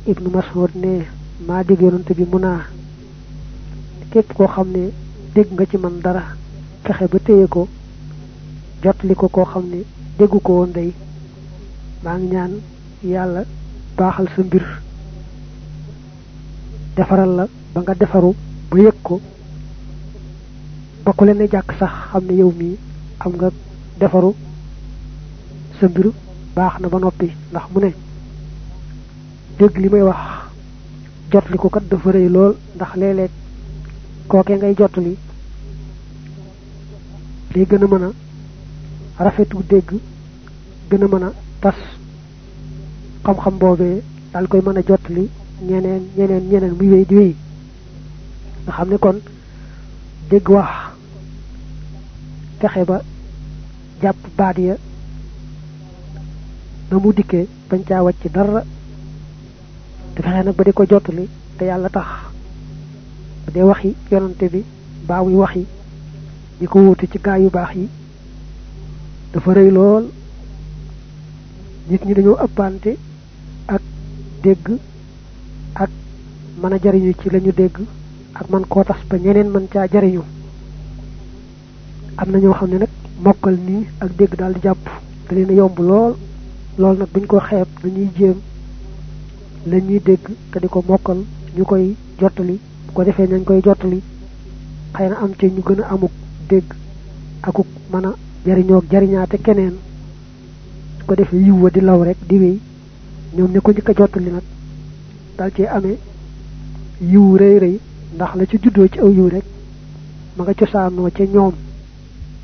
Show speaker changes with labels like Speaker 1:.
Speaker 1: ibnu Mas'ud ne maa dégg yonante bi mu naa képp koo xam ne dégg nga ci man dara fexe ba téye ko jotli ko koo xam ne déggu ko woon day maa ngi ñaan yàlla baaxal sa mbir defaral la ba nga defaru ba yëg ko ba ku leen jàkk sax xam ne yow mii am nga defaru sa mbir baax na ba noppi ndax mu ne dégg li may wax jotli ko kat dafa rëy lool ndax léeg-léeg kookee ngay jotli day gën a mën a rafetu dégg gën a mën a tas xam-xam boobee daal koy mën a jotli ñeneen muy wéy di wéy nga xam ne kon dégg wax fexe ba jàpp baat ya na mu dikkee bañ caa wàcc dara te fexe nag ba di ko jotli te yàlla tax bu dee waxi yonante bi baa muy waxi ñi ko wuute ci gaa yu baax yi dafa rëy lool nit ñi dañoo ëppante ak dégg ak mën a jariñu ci lañu dégg ak man koo tas ba ñeneen mën caa jariñu am na ñoo xam ne nag mokkal nii ak dégg daal di jàpp da leen a yomb lool nag buñ ko xeeb dañuy jéem la ñuy dégg te di ko mokkal ñu koy jottali bu ko defee nañ koy jottali xëy na am ci ñu gën a amuk dégg akuk mën a jariñoo jariñaate keneen su ko defee yiw wa di law rek di wéy ñoom ne ko njëkk a jottali nag dal ci amee yiw rëy ndax la ci juddoo ci aw yiw rek ma nga cosaanoo ca ñoom